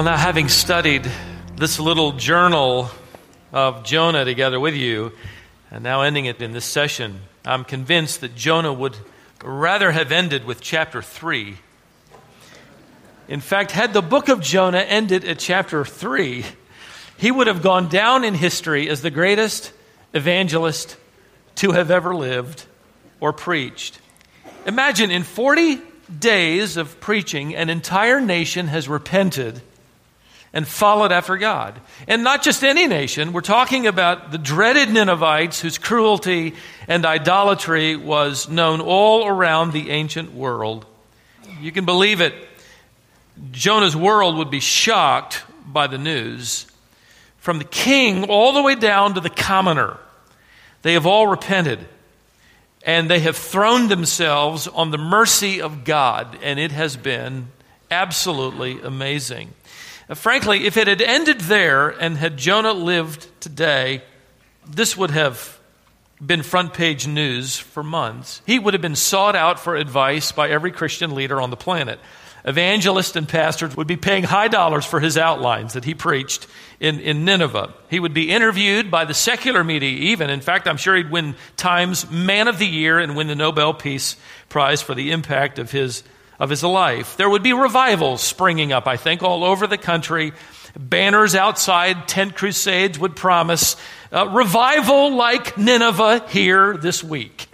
Well, now having studied this little journal of Jonah together with you, and now ending it in this session, I'm convinced that Jonah would rather have ended with chapter 3. In fact, had the book of Jonah ended at chapter 3, he would have gone down in history as the greatest evangelist to have ever lived or preached. Imagine, in 40 days of preaching, an entire nation has repented and followed after God. And not just any nation. We're talking about the dreaded Ninevites whose cruelty and idolatry was known all around the ancient world. You can believe it. Jonah's world would be shocked by the news. From the king all the way down to the commoner, they have all repented. And they have thrown themselves on the mercy of God. And it has been absolutely amazing. Frankly, if it had ended there and had Jonah lived today, this would have been front page news for months. He would have been sought out for advice by every Christian leader on the planet. Evangelists and pastors would be paying high dollars for his outlines that he preached in Nineveh. He would be interviewed by the secular media even. In fact, I'm sure he'd win Times Man of the Year and win the Nobel Peace Prize for the impact of his life. There would be revivals springing up, I think, all over the country. Banners outside tent crusades would promise revival like Nineveh here this week.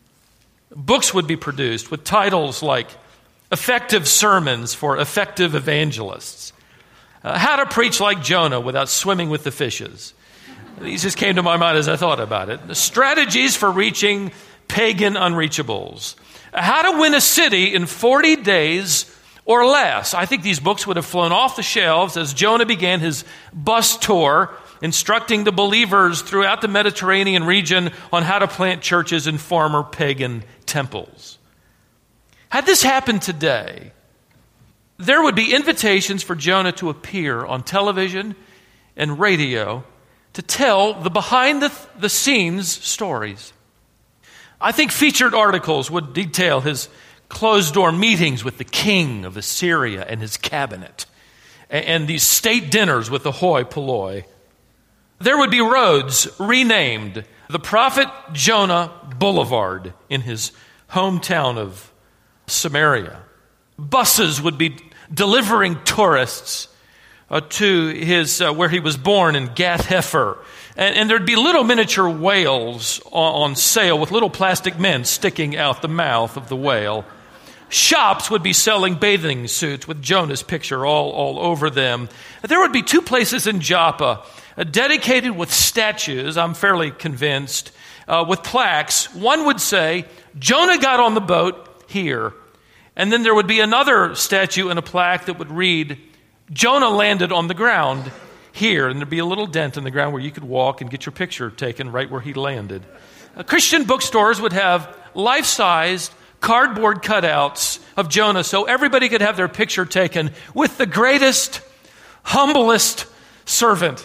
Books would be produced with titles like Effective Sermons for Effective Evangelists. How to Preach Like Jonah Without Swimming with the Fishes. These just came to my mind as I thought about it. Strategies for Reaching Pagan Unreachables. How to Win a City in 40 days or less. I think these books would have flown off the shelves as Jonah began his bus tour, instructing the believers throughout the Mediterranean region on how to plant churches in former pagan temples. Had this happened today, there would be invitations for Jonah to appear on television and radio to tell the behind-the-scenes stories. I think featured articles would detail his closed-door meetings with the king of Assyria and his cabinet, and these state dinners with the hoi polloi. There would be roads renamed the Prophet Jonah Boulevard in his hometown of Samaria. Buses would be delivering tourists to his where he was born in Gath Hepher. And there'd be little miniature whales on sale with little plastic men sticking out the mouth of the whale. Shops would be selling bathing suits with Jonah's picture all over them. There would be 2 places in Joppa dedicated with statues, I'm fairly convinced, with plaques. One would say, Jonah got on the boat here. And then there would be another statue and a plaque that would read, Jonah landed on the ground here, and there'd be a little dent in the ground where you could walk and get your picture taken right where he landed. Christian bookstores would have life-sized cardboard cutouts of Jonah so everybody could have their picture taken with the greatest, humblest servant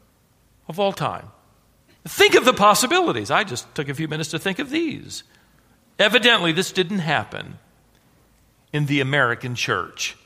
of all time. Think of the possibilities. I just took a few minutes to think of these. Evidently, this didn't happen in the American church.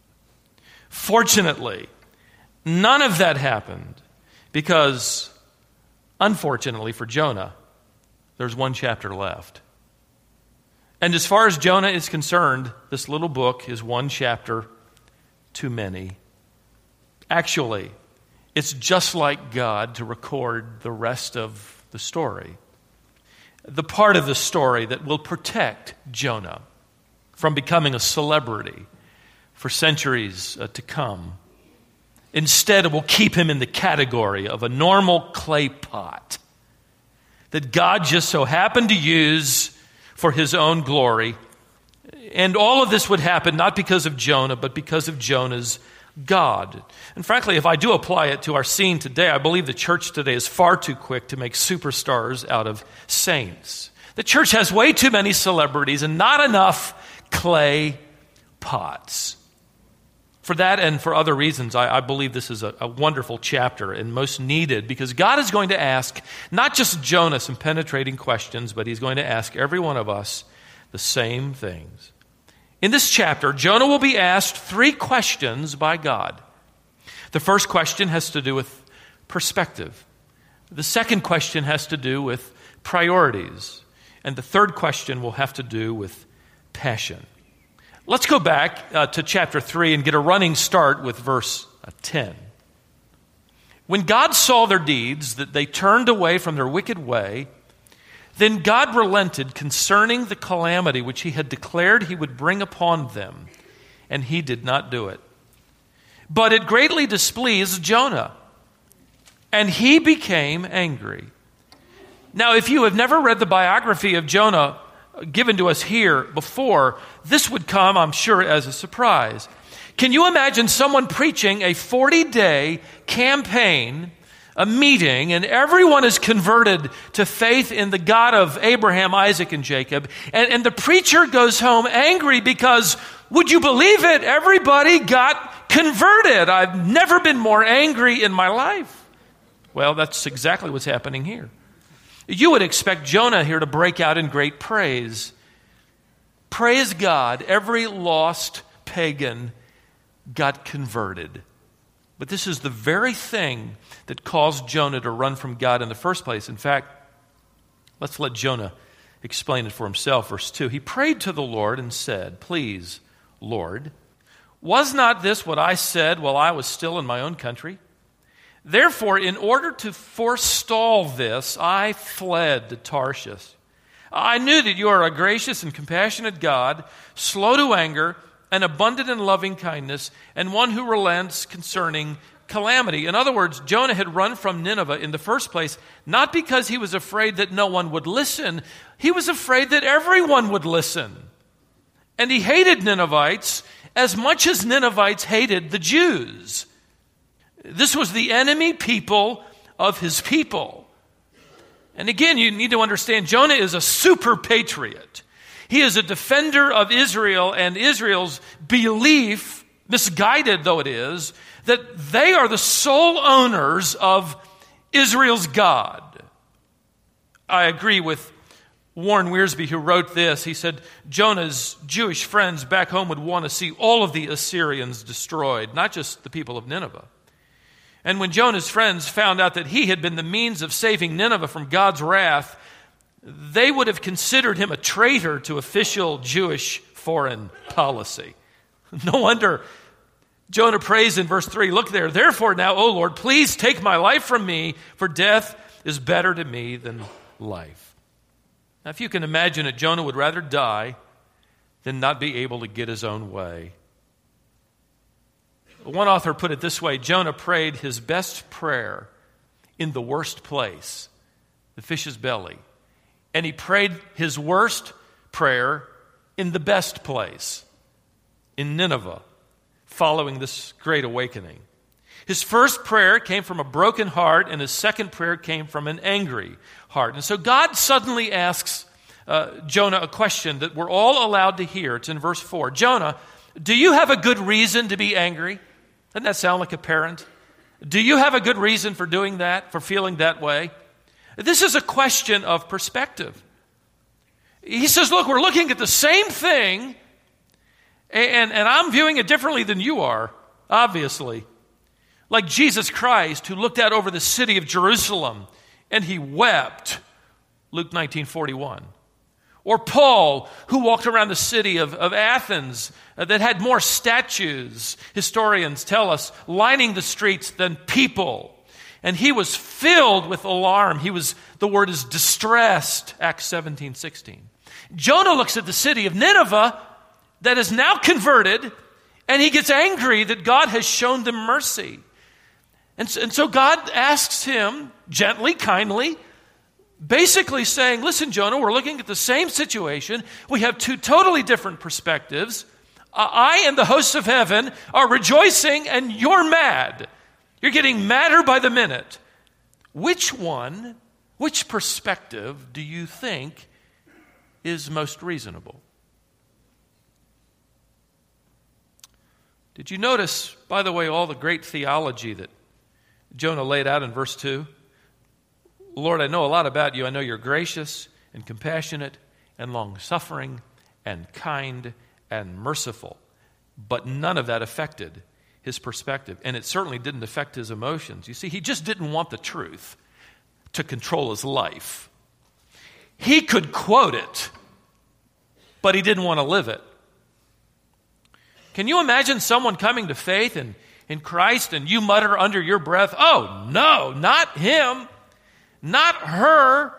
Fortunately, none of that happened because, unfortunately for Jonah, there's 1 chapter left. And as far as Jonah is concerned, this little book is 1 chapter too many. Actually, it's just like God to record the rest of the story. The part of the story that will protect Jonah from becoming a celebrity for centuries to come. Instead, it will keep him in the category of a normal clay pot that God just so happened to use for his own glory. And all of this would happen not because of Jonah, but because of Jonah's God. And frankly, if I do apply it to our scene today, I believe the church today is far too quick to make superstars out of saints. The church has way too many celebrities and not enough clay pots. For that and for other reasons, I believe this is a wonderful chapter and most needed because God is going to ask not just Jonah some penetrating questions, but he's going to ask every one of us the same things. In this chapter, Jonah will be asked 3 questions by God. The first question has to do with perspective. The second question has to do with priorities. And the third question will have to do with passion. Let's go back to chapter 3 and get a running start with verse 10. When God saw their deeds, that they turned away from their wicked way, then God relented concerning the calamity which he had declared he would bring upon them, and he did not do it. But it greatly displeased Jonah, and he became angry. Now, if you have never read the biography of Jonah given to us here before, this would come, I'm sure, as a surprise. Can you imagine someone preaching a 40-day campaign, a meeting, and everyone is converted to faith in the God of Abraham, Isaac, and Jacob, and the preacher goes home angry because, would you believe it, everybody got converted. I've never been more angry in my life. Well, that's exactly what's happening here. You would expect Jonah here to break out in great praise. Praise God, every lost pagan got converted. But this is the very thing that caused Jonah to run from God in the first place. In fact, let's let Jonah explain it for himself. Verse 2, he prayed to the Lord and said, "Please, Lord, was not this what I said while I was still in my own country? Therefore, in order to forestall this, I fled to Tarshish. I knew that you are a gracious and compassionate God, slow to anger, and abundant in loving kindness, and one who relents concerning calamity." In other words, Jonah had run from Nineveh in the first place, not because he was afraid that no one would listen. He was afraid that everyone would listen. And he hated Ninevites as much as Ninevites hated the Jews. This was the enemy people of his people. And again, you need to understand, Jonah is a super patriot. He is a defender of Israel and Israel's belief, misguided though it is, that they are the sole owners of Israel's God. I agree with Warren Wiersbe, who wrote this. He said, Jonah's Jewish friends back home would want to see all of the Assyrians destroyed, not just the people of Nineveh. And when Jonah's friends found out that he had been the means of saving Nineveh from God's wrath, they would have considered him a traitor to official Jewish foreign policy. No wonder Jonah prays in verse 3, look there, "Therefore now, O Lord, please take my life from me, for death is better to me than life." Now, if you can imagine it, Jonah would rather die than not be able to get his own way. One author put it this way: Jonah prayed his best prayer in the worst place, the fish's belly. And he prayed his worst prayer in the best place, in Nineveh, following this great awakening. His first prayer came from a broken heart, and his second prayer came from an angry heart. And so God suddenly asks Jonah a question that we're all allowed to hear. It's in verse 4. "Jonah, do you have a good reason to be angry?" Doesn't that sound like a parent? Do you have a good reason for doing that, for feeling that way? This is a question of perspective. He says, look, we're looking at the same thing, and I'm viewing it differently than you are, obviously. Like Jesus Christ, who looked out over the city of Jerusalem, and he wept, Luke 19:41. Or Paul, who walked around the city of Athens that had more statues, historians tell us, lining the streets than people. And he was filled with alarm. The word is distressed, Acts 17:16. Jonah looks at the city of Nineveh that is now converted, and he gets angry that God has shown them mercy. And so God asks him, gently, kindly, basically saying, listen, Jonah, we're looking at the same situation. We have two totally different perspectives. I and the hosts of heaven are rejoicing, and you're mad. You're getting madder by the minute. Which perspective do you think is most reasonable? Did you notice, by the way, all the great theology that Jonah laid out in verse 2? Lord, I know a lot about you. I know you're gracious and compassionate and long-suffering and kind and merciful. But none of that affected his perspective, and it certainly didn't affect his emotions. You see, he just didn't want the truth to control his life. He could quote it, but he didn't want to live it. Can you imagine someone coming to faith in Christ and you mutter under your breath, "Oh, no, not him, not her.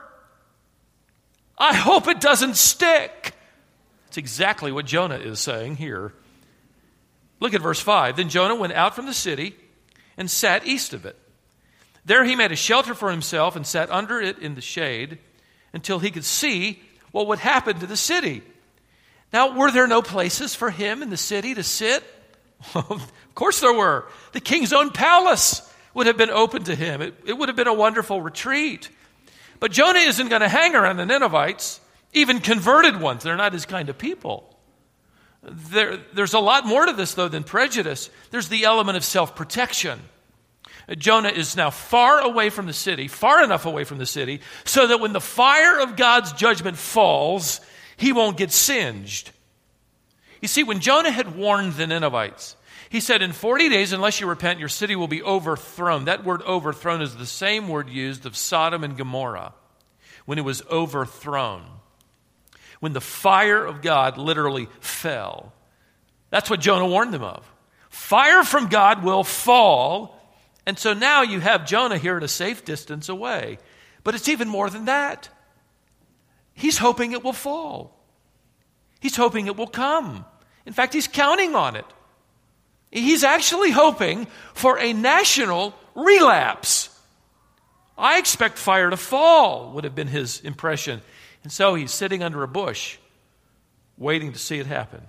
I hope it doesn't stick." That's exactly what Jonah is saying here. Look at verse 5. Then Jonah went out from the city and sat east of it. There he made a shelter for himself and sat under it in the shade until he could see what would happen to the city. Now, were there no places for him in the city to sit? Of course there were. The king's own palace would have been open to him. It would have been a wonderful retreat. But Jonah isn't going to hang around the Ninevites, even converted ones. They're not his kind of people. There's a lot more to this, though, than prejudice. There's the element of self-protection. Jonah is now far away from the city, far enough away from the city, so that when the fire of God's judgment falls, he won't get singed. You see, when Jonah had warned the Ninevites, he said, in 40 days, unless you repent, your city will be overthrown. That word overthrown is the same word used of Sodom and Gomorrah, when it was overthrown. When the fire of God literally fell. That's what Jonah warned them of. Fire from God will fall. And so now you have Jonah here at a safe distance away. But it's even more than that. He's hoping it will fall. He's hoping it will come. In fact, he's counting on it. He's actually hoping for a national relapse. I expect fire to fall, would have been his impression. And so he's sitting under a bush, waiting to see it happen.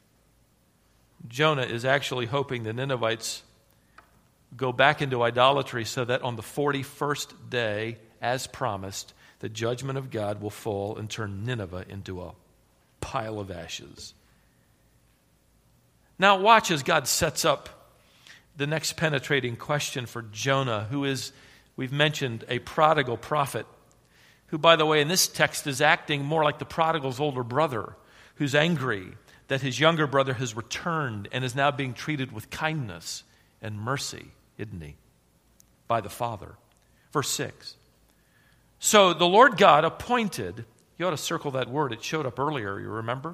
Jonah is actually hoping the Ninevites go back into idolatry so that on the 41st day, as promised, the judgment of God will fall and turn Nineveh into a pile of ashes. Now watch as God sets up the next penetrating question for Jonah, who is, we've mentioned, a prodigal prophet, who, by the way, in this text is acting more like the prodigal's older brother, who's angry that his younger brother has returned and is now being treated with kindness and mercy, isn't he? By the Father. Verse 6. So the Lord God appointed, you ought to circle that word, it showed up earlier, you remember?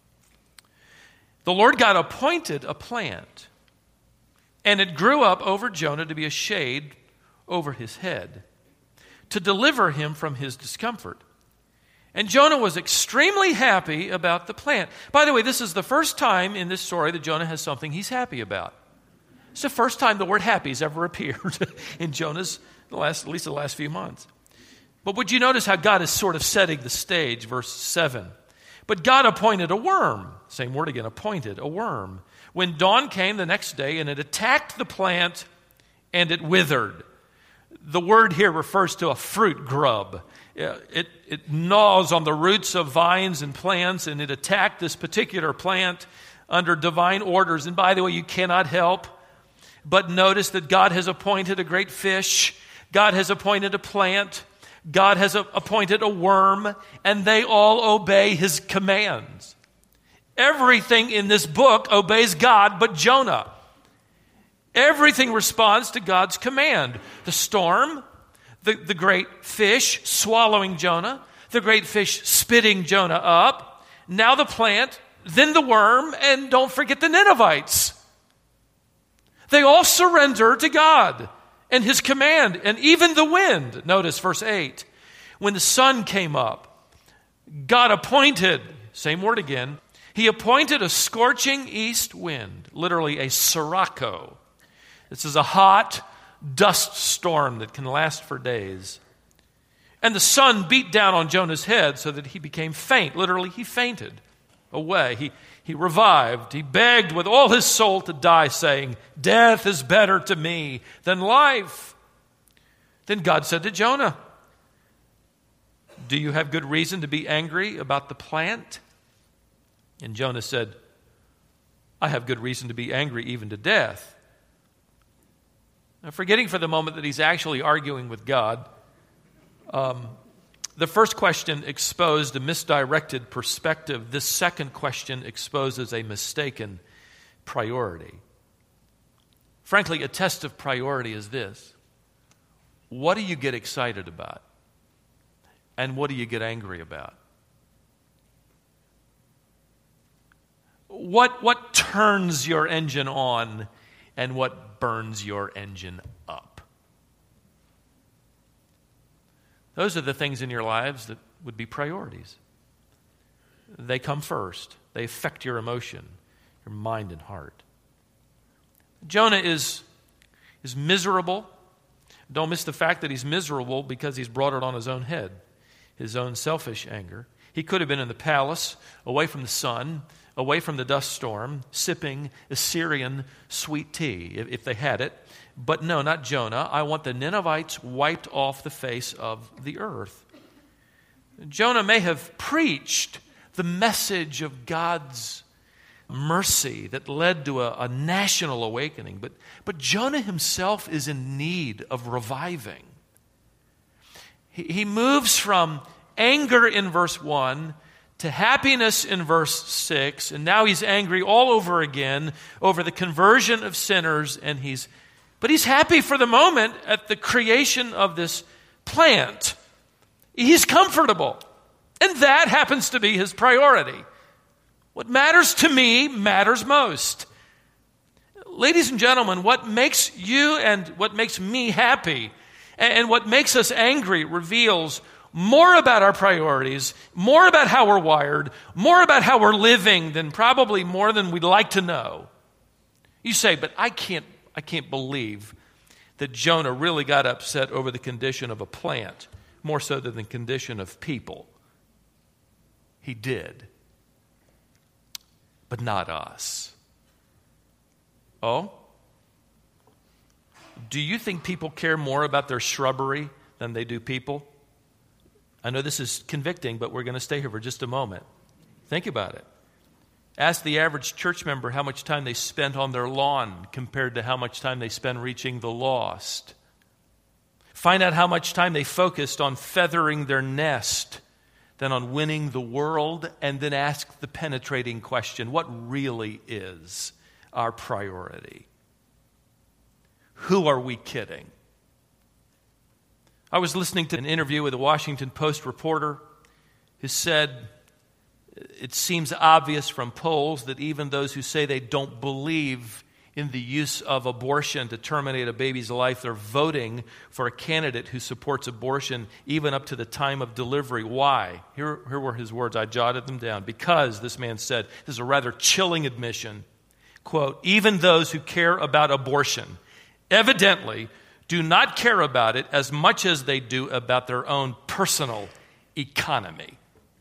The Lord God appointed a plant, and it grew up over Jonah to be a shade over his head, to deliver him from his discomfort. And Jonah was extremely happy about the plant. By the way, this is the first time in this story that Jonah has something he's happy about. It's the first time the word happy has ever appeared in Jonah's, at least the last few months. But would you notice how God is sort of setting the stage, verse 7. But God appointed a worm, same word again, appointed, a worm, when dawn came the next day, and it attacked the plant, and it withered. The word here refers to a fruit grub. It gnaws on the roots of vines and plants, and it attacked this particular plant under divine orders. And by the way, you cannot help but notice that God has appointed a great fish. God has appointed a plant. God has appointed a worm, and they all obey his commands. Everything in this book obeys God but Jonah. Everything responds to God's command. The storm, the great fish swallowing Jonah, the great fish spitting Jonah up, now the plant, then the worm, and don't forget the Ninevites. They all surrender to God and his command, and even the wind. Notice verse 8. When the sun came up, God appointed, same word again, he appointed a scorching east wind, literally a sirocco. This is a hot dust storm that can last for days. And the sun beat down on Jonah's head so that he became faint. Literally, he fainted away. He revived. He begged with all his soul to die, saying, "Death is better to me than life." Then God said to Jonah, "Do you have good reason to be angry about the plant?" And Jonah said, "I have good reason to be angry even to death." Now, forgetting for the moment that he's actually arguing with God, the first question exposed a misdirected perspective. This second question exposes a mistaken priority. Frankly, a test of priority is this. What do you get excited about? And what do you get angry about? What turns your engine on and what burns your engine up? Those are the things in your lives that would be priorities. They come first. They affect your emotion, your mind and heart. Jonah is miserable. Don't miss the fact that he's miserable because he's brought it on his own head, his own selfish anger. He could have been in the palace, away from the sun, away from the dust storm, sipping Assyrian sweet tea, if they had it. But no, not Jonah. I want the Ninevites wiped off the face of the earth. Jonah may have preached the message of God's mercy that led to a national awakening, but Jonah himself is in need of reviving. He moves from anger in verse 1 to happiness in verse 6, and now he's angry all over again over the conversion of sinners, but he's happy for the moment at the creation of this plant. He's comfortable, and that happens to be his priority. What matters to me matters most. Ladies and gentlemen, what makes you and what makes me happy and what makes us angry reveals more about our priorities, more about how we're wired, more about how we're living than probably more than we'd like to know. You say, but I can't believe that Jonah really got upset over the condition of a plant more so than the condition of people. He did. But not us. Oh? Do you think people care more about their shrubbery than they do people? I know this is convicting, but we're going to stay here for just a moment. Think about it. Ask the average church member how much time they spent on their lawn compared to how much time they spend reaching the lost. Find out how much time they focused on feathering their nest than on winning the world, and then ask the penetrating question, what really is our priority? Who are we kidding? I was listening to an interview with a Washington Post reporter who said, it seems obvious from polls that even those who say they don't believe in the use of abortion to terminate a baby's life, they're voting for a candidate who supports abortion even up to the time of delivery. Why? Here were his words. I jotted them down. Because, this man said, this is a rather chilling admission, quote, even those who care about abortion evidently do not care about it as much as they do about their own personal economy.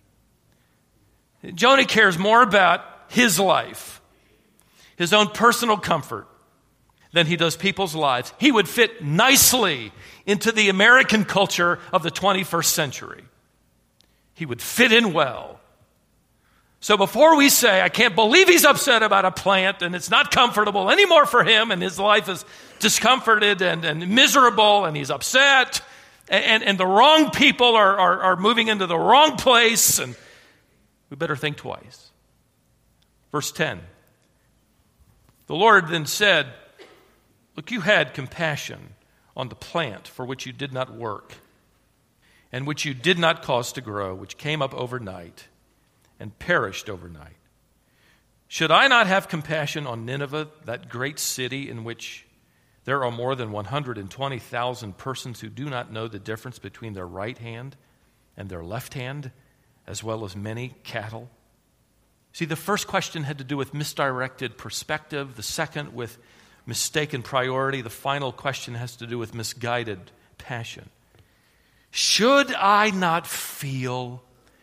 Jonah cares more about his life, his own personal comfort, than he does people's lives. He would fit nicely into the American culture of the 21st century. He would fit in well. So before we say, I can't believe he's upset about a plant and it's not comfortable anymore for him and his life is discomforted and miserable and he's upset and the wrong people are moving into the wrong place, and we better think twice. Verse 10. The Lord then said, look, you had compassion on the plant for which you did not work and which you did not cause to grow, which came up overnight and perished overnight. Should I not have compassion on Nineveh, that great city in which there are more than 120,000 persons who do not know the difference between their right hand and their left hand, as well as many cattle? See, the first question had to do with misdirected perspective. The second with mistaken priority. The final question has to do with misguided passion. Should I not feel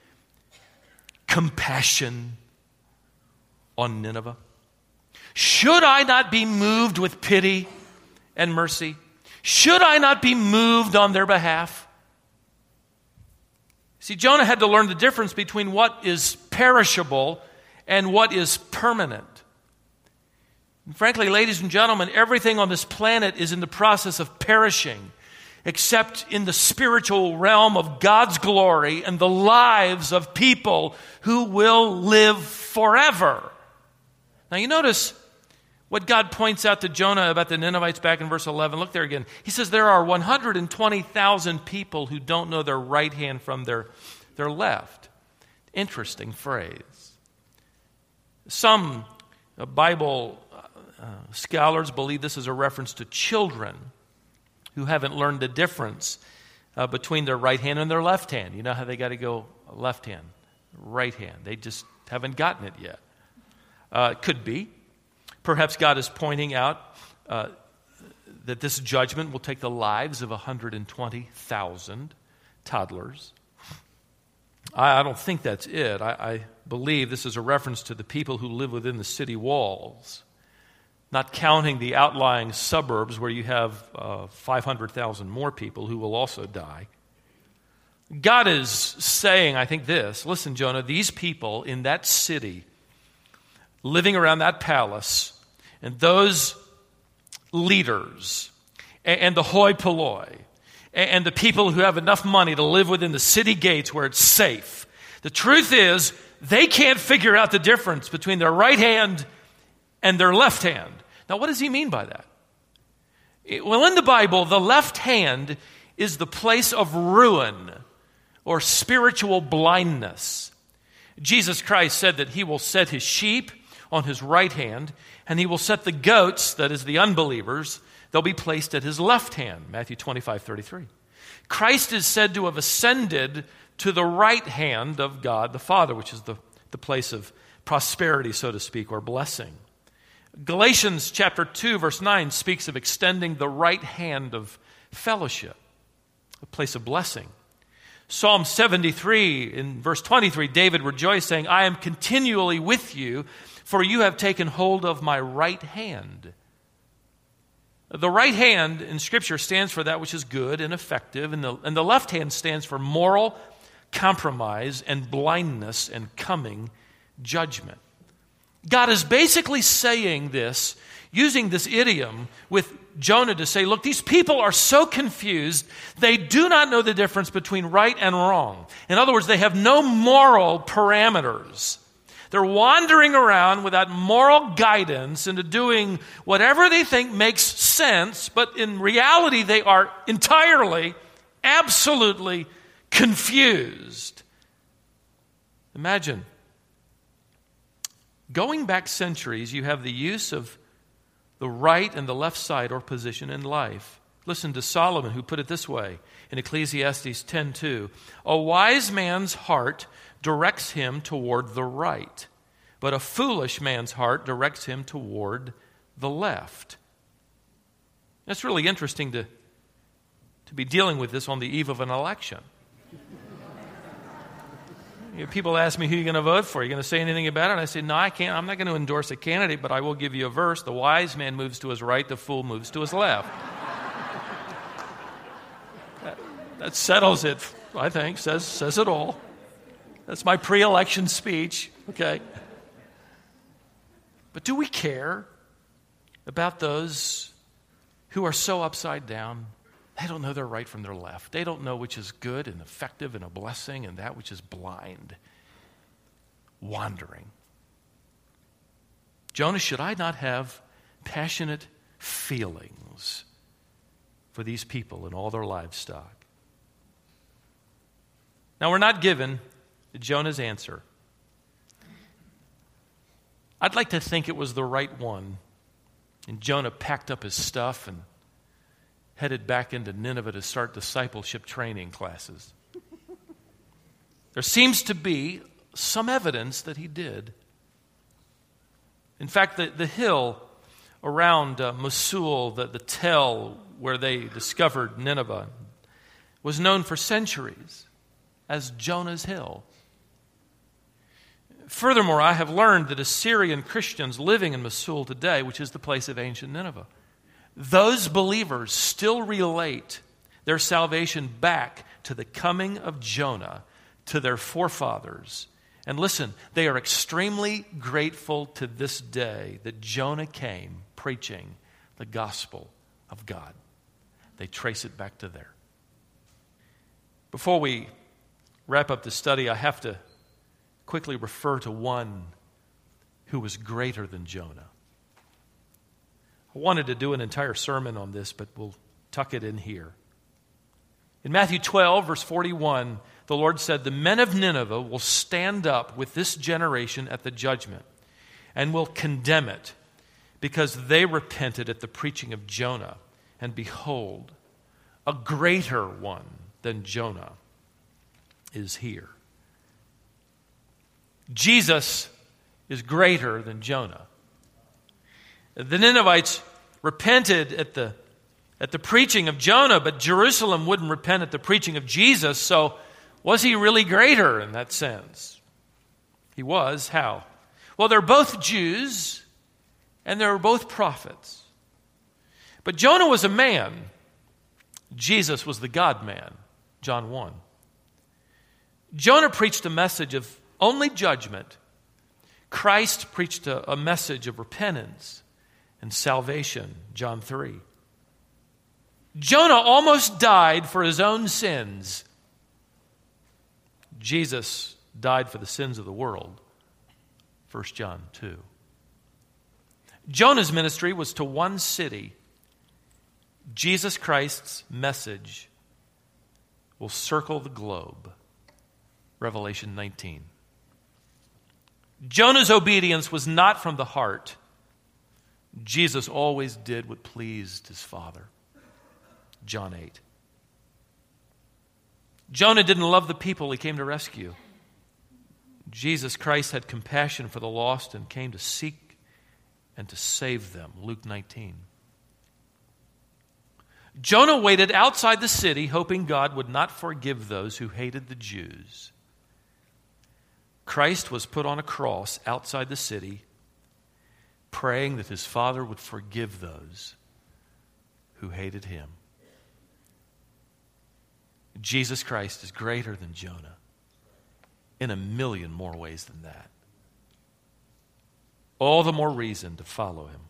compassion on Nineveh? Should I not be moved with pity and mercy? Should I not be moved on their behalf? See, Jonah had to learn the difference between what is perishable and what is permanent. And frankly, ladies and gentlemen, everything on this planet is in the process of perishing, except in the spiritual realm of God's glory and the lives of people who will live forever. Now you notice, What God points out to Jonah about the Ninevites back in verse 11, look there again. He says there are 120,000 people who don't know their right hand from their left. Interesting phrase. Some Bible scholars believe this is a reference to children who haven't learned the difference between their right hand and their left hand. You know how they got to go left hand, right hand. They just haven't gotten it yet. It could be. Perhaps God is pointing out that this judgment will take the lives of 120,000 toddlers. I don't think that's it. I believe this is a reference to the people who live within the city walls, not counting the outlying suburbs where you have 500,000 more people who will also die. God is saying, I think this, listen, Jonah, these people in that city, living around that palace, and those leaders, and the hoi polloi, and the people who have enough money to live within the city gates where it's safe, the truth is, they can't figure out the difference between their right hand and their left hand. Now, what does he mean by that? Well, in the Bible, the left hand is the place of ruin or spiritual blindness. Jesus Christ said that he will set his sheep on his right hand, and he will set the goats, that is the unbelievers, they'll be placed at his left hand, Matthew 25:33. Christ is said to have ascended to the right hand of God the Father, which is the place of prosperity, so to speak, or blessing. Galatians chapter 2, verse 9 speaks of extending the right hand of fellowship, a place of blessing. Psalm 73, in verse 23, David rejoiced, saying, I am continually with you, for you have taken hold of my right hand. The right hand in Scripture stands for that which is good and effective, and the left hand stands for moral compromise and blindness and coming judgment. God is basically saying this, using this idiom with Jonah to say, look, these people are so confused, they do not know the difference between right and wrong. In other words, they have no moral parameters. They're wandering around without moral guidance into doing whatever they think makes sense, but in reality, they are entirely, absolutely confused. Imagine, going back centuries, you have the use of the right and the left side or position in life. Listen to Solomon, who put it this way in Ecclesiastes 10:2. A wise man's heart directs him toward the right, but a foolish man's heart directs him toward the left. That's really interesting to be dealing with this on the eve of an election. People ask me, who are you going to vote for? Are you going to say anything about it? And I say, no, I can't. I'm not going to endorse a candidate, but I will give you a verse. The wise man moves to his right, the fool moves to his left. That settles it, I think, says it all. That's my pre-election speech, okay? But do we care about those who are so upside down? They don't know their right from their left. They don't know which is good and effective and a blessing and that which is blind, wandering. Jonah, should I not have passionate feelings for these people and all their livestock? Now, we're not given Jonah's answer. I'd like to think it was the right one. And Jonah packed up his stuff and headed back into Nineveh to start discipleship training classes. There seems to be some evidence that he did. In fact, the hill around Mosul, the Tel where they discovered Nineveh, was known for centuries as Jonah's Hill. Furthermore, I have learned that Assyrian Christians living in Mosul today, which is the place of ancient Nineveh, those believers still relate their salvation back to the coming of Jonah to their forefathers. And listen, they are extremely grateful to this day that Jonah came preaching the gospel of God. They trace it back to there. Before we wrap up the study, I have to quickly refer to one who was greater than Jonah. I wanted to do an entire sermon on this, but we'll tuck it in here. In Matthew 12, verse 41, the Lord said, "The men of Nineveh will stand up with this generation at the judgment and will condemn it, because they repented at the preaching of Jonah. And behold, a greater one than Jonah is here." Jesus is greater than Jonah. The Ninevites repented at the preaching of Jonah, but Jerusalem wouldn't repent at the preaching of Jesus, so was he really greater in that sense? He was. How? Well, they're both Jews, and they're both prophets. But Jonah was a man. Jesus was the God-man, John 1. Jonah preached a message of only judgment. Christ preached a message of repentance and salvation, John 3. Jonah almost died for his own sins. Jesus died for the sins of the world, 1 John 2. Jonah's ministry was to one city. Jesus Christ's message will circle the globe, Revelation 19. Jonah's obedience was not from the heart. Jesus always did what pleased his Father, John 8. Jonah didn't love the people he came to rescue. Jesus Christ had compassion for the lost and came to seek and to save them, Luke 19. Jonah waited outside the city, hoping God would not forgive those who hated the Jews. Christ was put on a cross outside the city, praying that his Father would forgive those who hated him. Jesus Christ is greater than Jonah in a million more ways than that. All the more reason to follow him.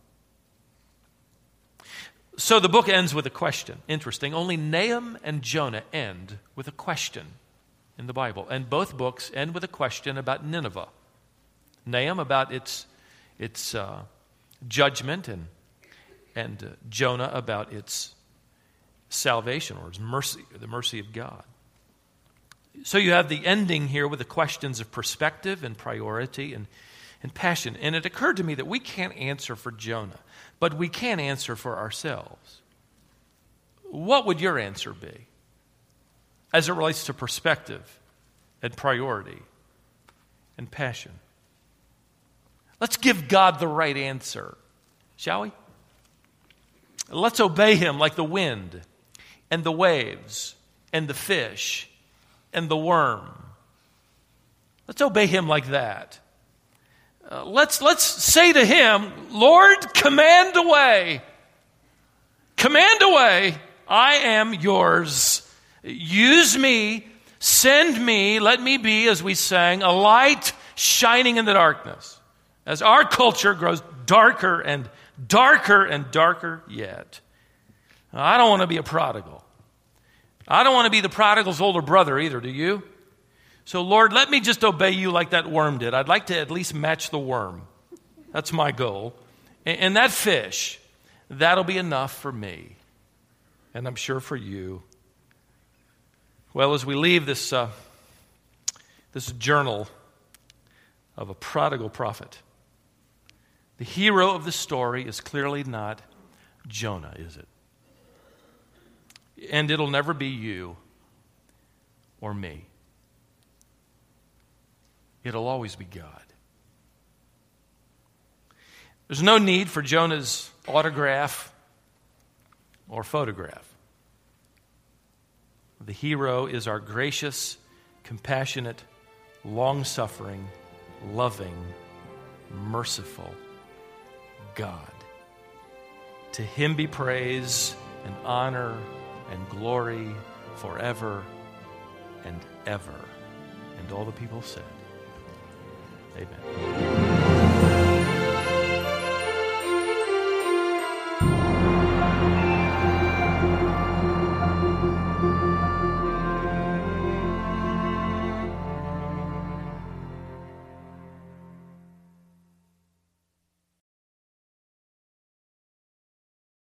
So the book ends with a question. Interesting. Only Nahum and Jonah end with a question in the Bible. And both books end with a question about Nineveh. Nahum about its judgment, and Jonah about its salvation or its mercy, or the mercy of God. So you have the ending here with the questions of perspective and priority and passion. And it occurred to me that we can't answer for Jonah, but we can answer for ourselves. What would your answer be as it relates to perspective and priority and passion? Let's give God the right answer, shall we? Let's obey him like the wind and the waves and the fish and the worm. Let's obey him like that. Let's say to him, Lord, command away. Command away. I am yours. Use me. Send me. Let me be, as we sang, a light shining in the darkness. As our culture grows darker and darker and darker yet. I don't want to be a prodigal. I don't want to be the prodigal's older brother either, do you? So, Lord, let me just obey you like that worm did. I'd like to at least match the worm. That's my goal. And that fish, that'll be enough for me. And I'm sure for you. Well, as we leave this journal of a prodigal prophet, the hero of the story is clearly not Jonah, is it? And it'll never be you or me. It'll always be God. There's no need for Jonah's autograph or photograph. The hero is our gracious, compassionate, long-suffering, loving, merciful God. To him be praise and honor and glory forever and ever. And all the people said, Amen.